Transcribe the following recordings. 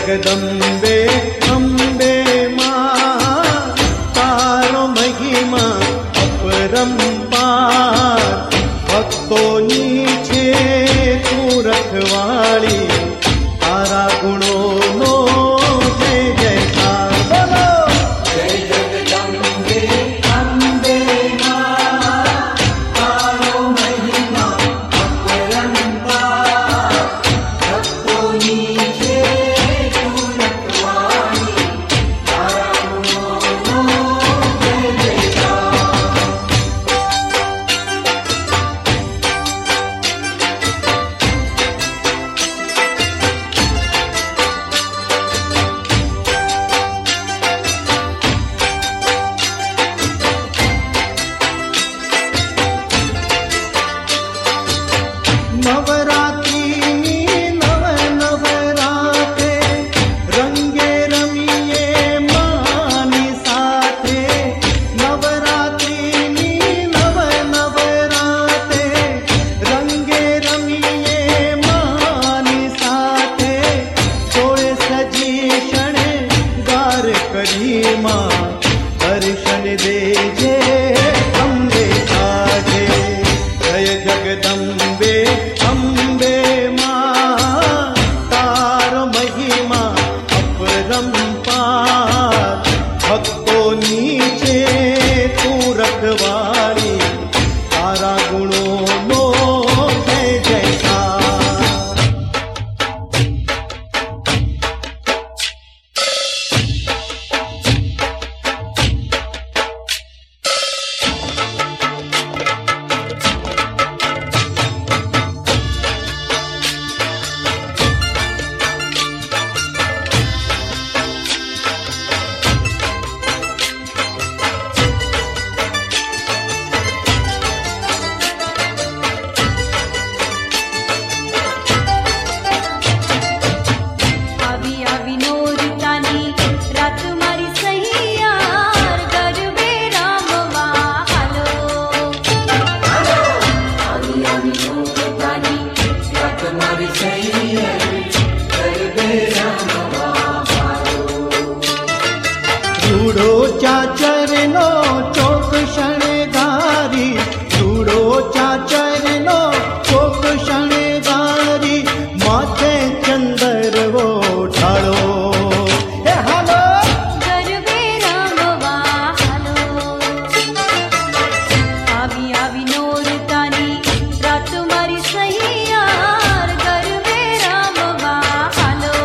जगदम्बे अम्बे मां तारो महिमा अपरंपार भक्तोनी छे तू रखवाड़ी तारा गुणोनो जय जयकार बोलो जय जगदम्बे अम्बे मां तारो महिमा अपरंपार भक्तोनी छे तू रखवाड़ी तारा गुणोनो जय जयकार। नवरात्रि नव नवरात्रे रंगे रमिए मानी साथे नवरात्रि नव नवरात्रे रंगे रमिए मानी साथे सोए सजी क्षणे गार करी मां दर्शन देजे अम्बे आजे जय जगदम्बे अम्बे मां तार महिमा अपरंपार भक्तोनी छे तू रखवाड़ी तारा गुणोनो जय जयकार। આવી આવી નોરતાની રાત મારી સૈયાર ગરબે રામવા હાલો આવી આવી નોરતાની રાત મારી સૈયાર ગરબે રામવા હાલો रूड़ो चाचरनो चोक शणगारी रूड़ो चाचरनो चोक शणगारी माथे चंदर वो ढालो हे हालो ગરબે રામવા હાલો આવી આવી નોરતાની રાત મારી સૈયાર ગરબે રામવા હાલો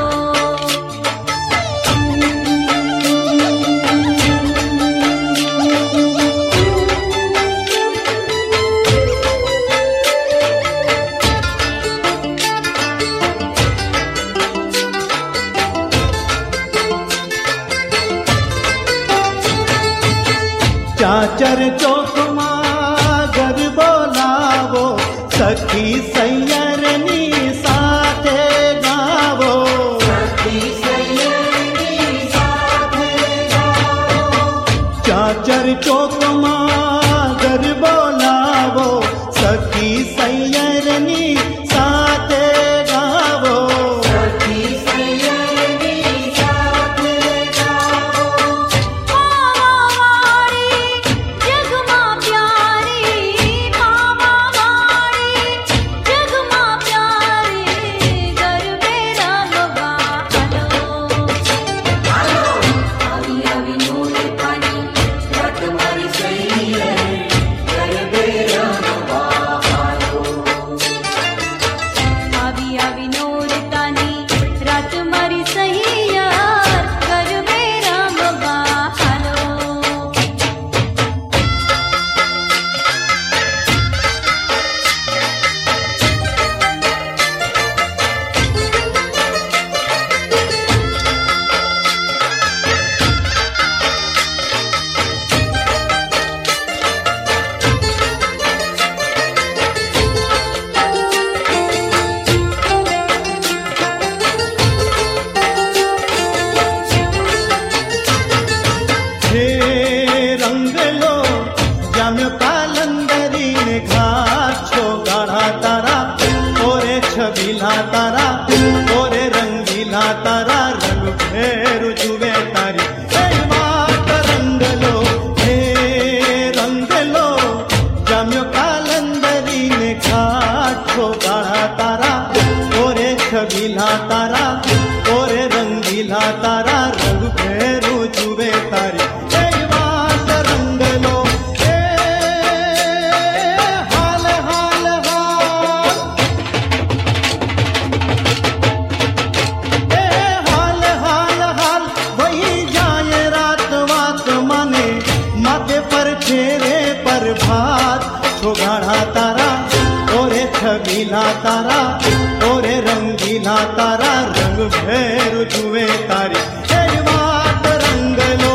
चाचर चौक मां गरबो लावो सखी सैयरनी साथे गावो सखी सैयरनी साथे गावो चाचर चौक मां गरबो लावो सखी सैयरनी साथे गावो सखी सैयरनी साथे गावो मामावाड़ी जगमा प्यारी मामावाड़ी जगमा प्यारी गरबे रामवा हालो આવી આવી નોરતાની રાત મારી સૈયાર तारा ओरे रंगीला तारा रंग भैरू जुए तारी ए वाट रंग लो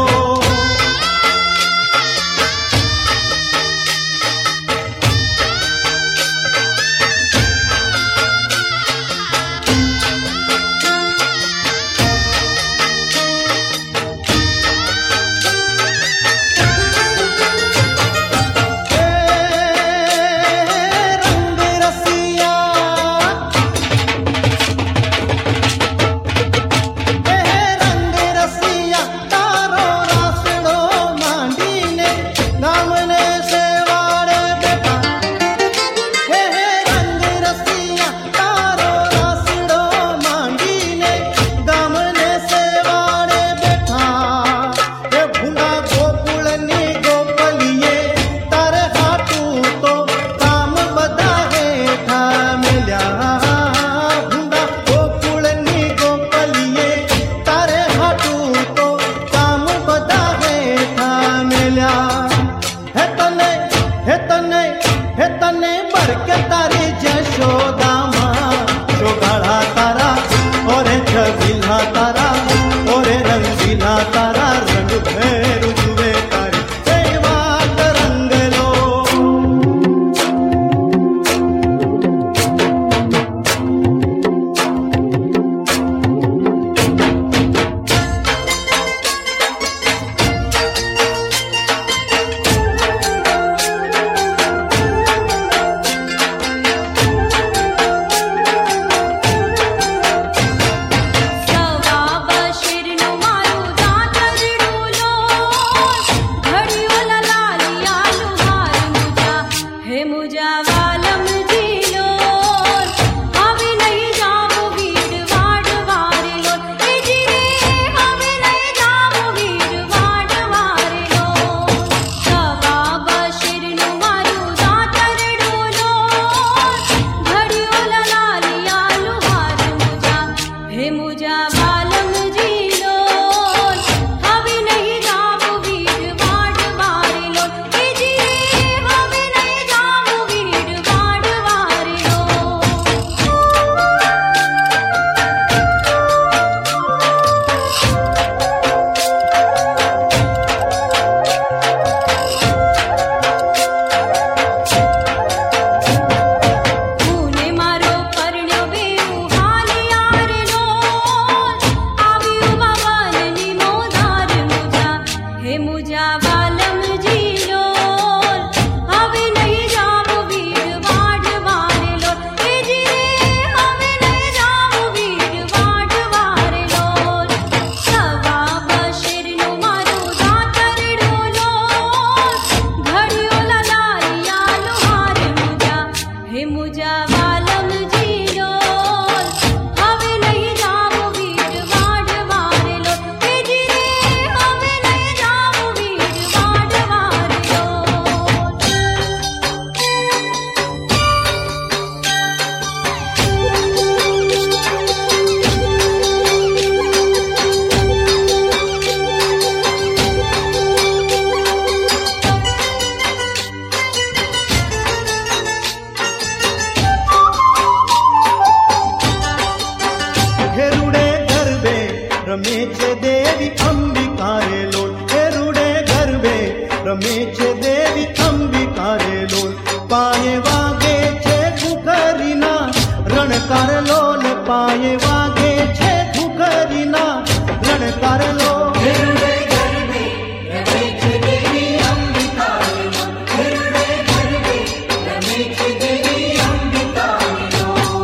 तारा ओरे रंगीला तारा रंग भैरू जुए तारी ए वाट रंग लो रमेचे देवी अंबिकारे लोल हेरुडे गर्भे रमेचे देवी अंबिकारे लोल पाये वागे छे घुघरीना रणकार लोल पाये वागे छे घुघरीना रणकार लोल हेरुडे गर्भे रमेचे देवी अंबिकारे लोल हेरुडे गर्भे रमेचे देवी अंबिकारे लोल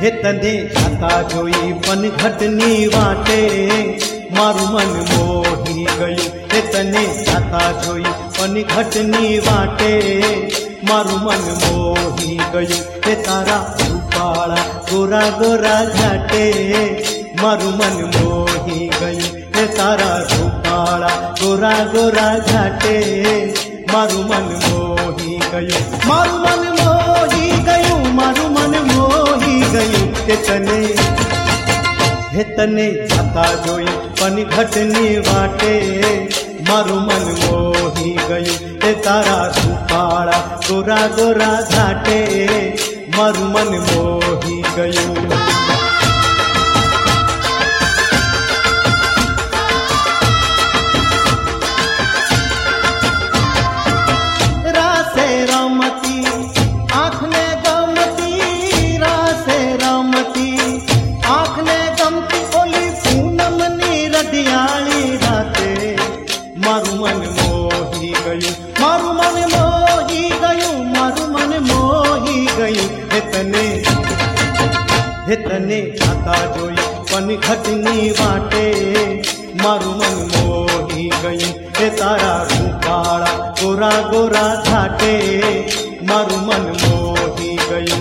हे तने छाता जोई पनघटनी वाटे मारू मन मोही गयो हे तने छाता जोई पनघटनी वाटे मारू मन मोही गयो हे तारा रूपाळा गोरा गोरा घाटे मारू मन मोही गयो हे तारा रूपाळा गोरा गोरा घाटे मारू मन मोही गयो मारू मन मोही गयो मारू मन मोही गयो हे तने छाता जोई पनघटनी वाटे मारू मन मोही गयो हे तारा रूपाळा गोरा गोरा घाटे मारू मन मोही गयो मारू मन मोही गयो मारू मन मोही गयो मारू मन मोही गयो हे तने छाता जोई पनघटनी वाटे मारू मन मोही गयो हे तारा रूपाळा गोरा गोरा घाटे मारू मन मोही गयो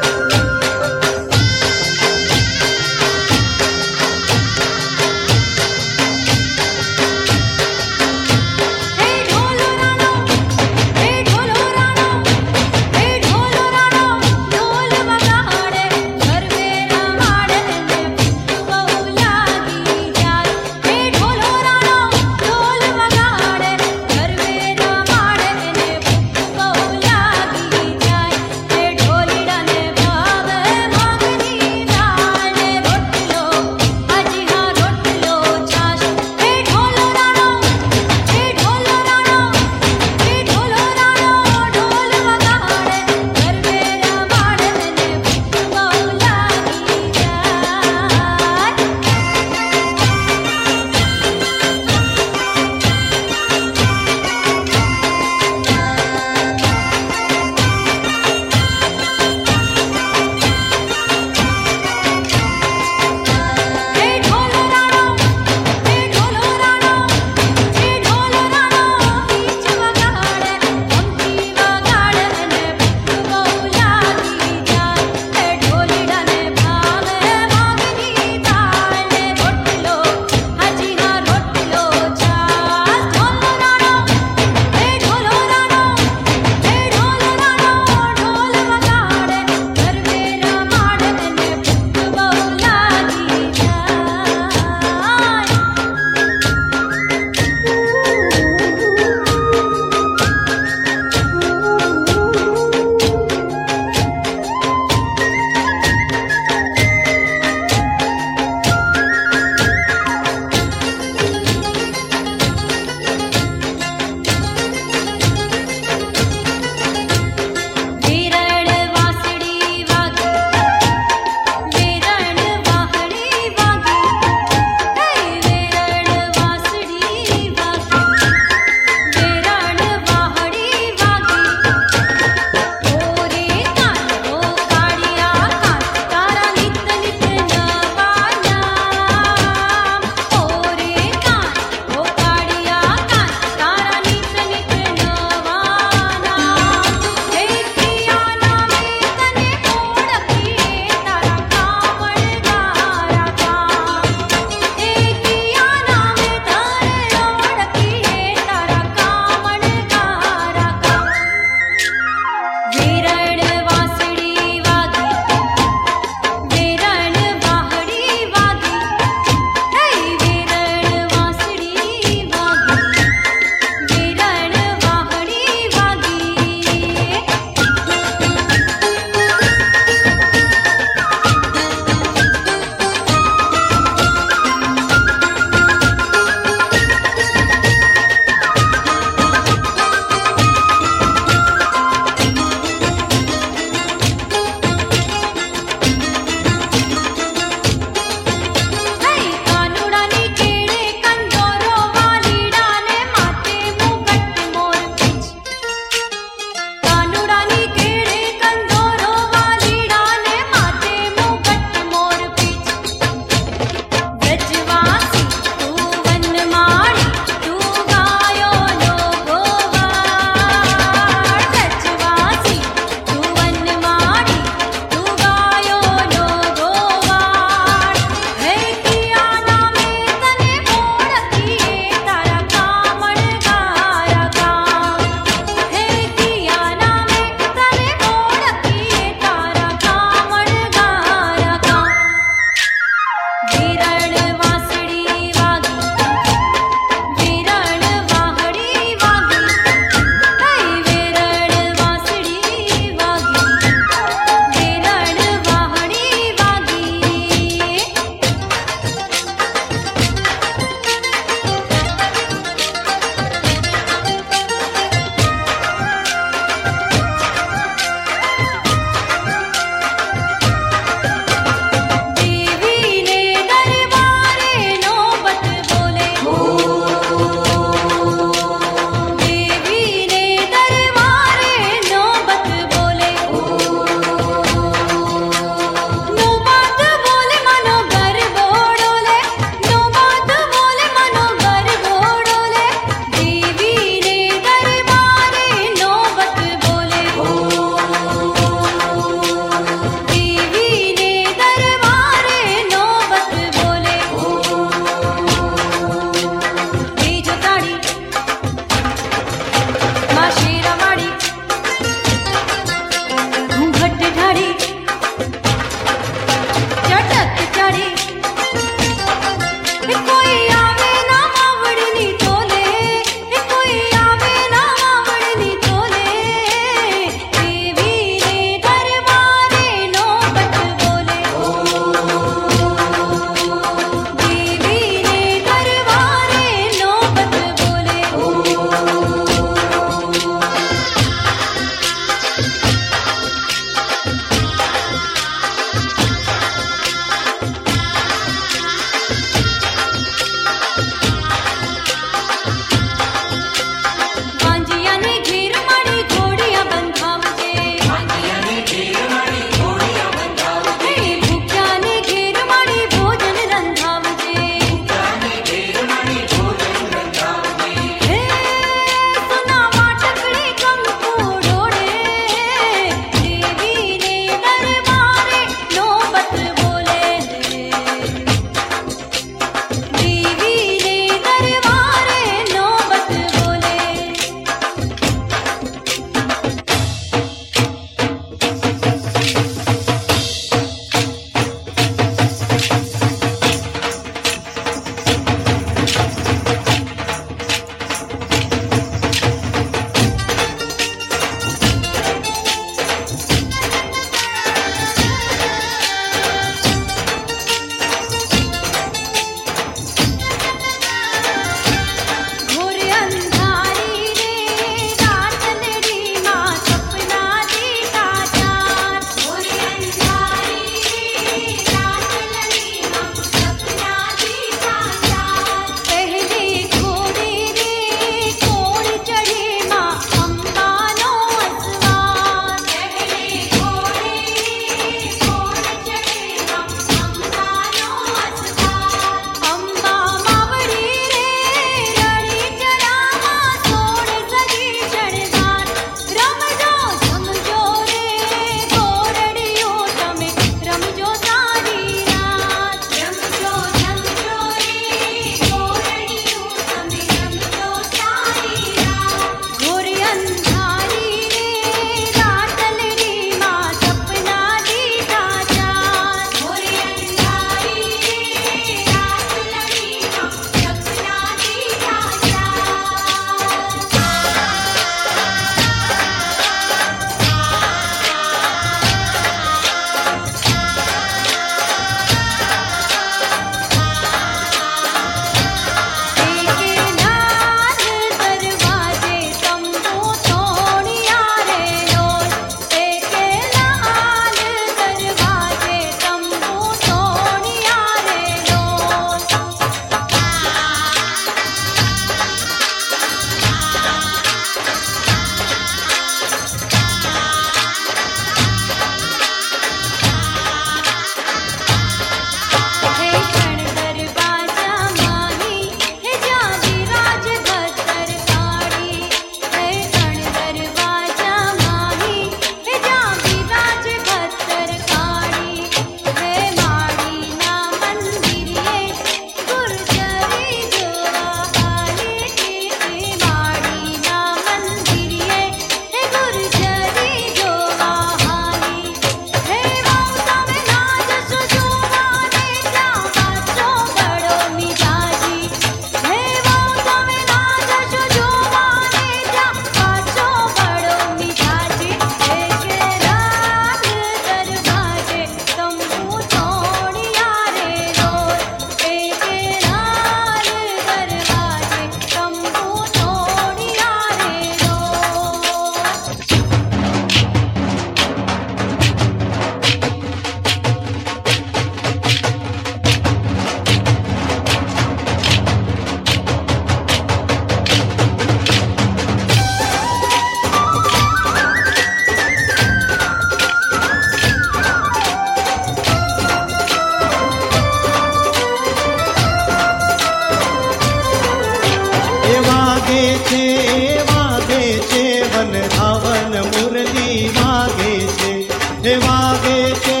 છે વાગે છે વનરાવન મુરલી વાગે છે હે વાગે છે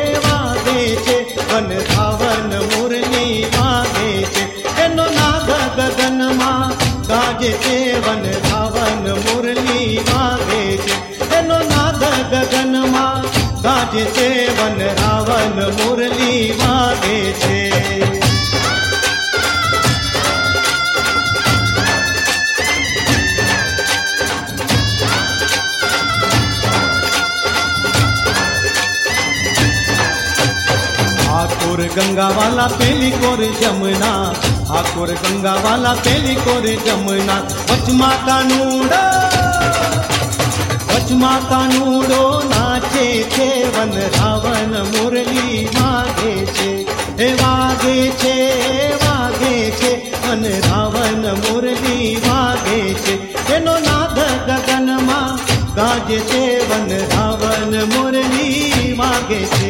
વનરાવન મુરલી વાગે છે એનો નાદ ગગનમાં ગાજે છે વનરાવન મુરલી વાગે છે એનો નાદ ગગનમાં ગાજે છે વનરાવન મુરલી વાગે છે आकुर गंगा वाला पेली कोर जमुना आकुर गंगा वाला पेली कोर जमुना वचमा कानूडो नाचे छे वनरावन मुरली वागे छे हे वागे छे वनरावन मुरली वागे छे एनो नाद गगनमा गाजे छे वनरावन मुरली वागे छे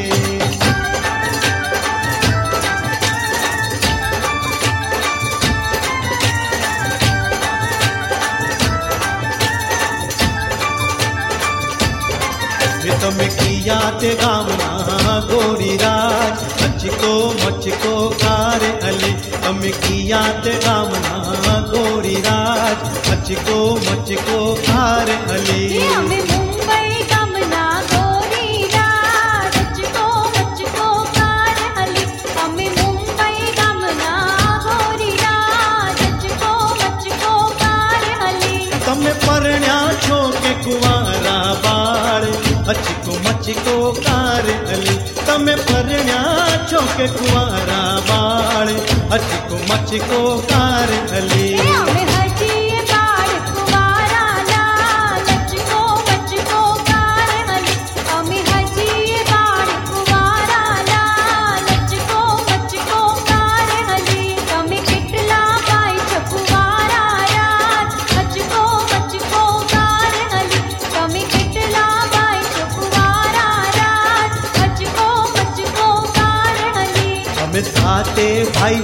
તમે કિયા તે ગામના ગોરીરાજ મચકો કાર અલી તમે કિયા તે ગામના ગોરીરાજ મચકો કાર અલી અમે મુંબઈ ગામના ગોરીરાજ મચકો કાર અલી અમે મુંબઈ ગામના ગોરીરાજ મચકો કાર અલી તમે પરણ્યા છો કે કુંવારા બાળ मचको कार अली तमे परण्या छो के कुंवारा बाळ मचको कार अली અમે હજીએ બાળ કુંવારા લાલ મચકો કાર અલી અમે હજીએ બાળ કુંવારા લાલ મચકો કાર અલી તમે કેટલા ભાઈ છો કુંવારા રાજ મચકો કાર અલી તમે કેટલા ભાઈ છો કુંવારા રાજ મચકો કાર અલી हमें साते भाई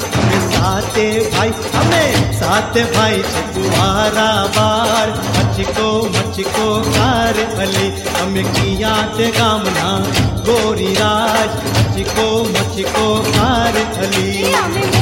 हमें साते भाई छे कुंवारा बाळ मचको कार अली हमें किया ते गामना गोरीराज मचको कार अली અમે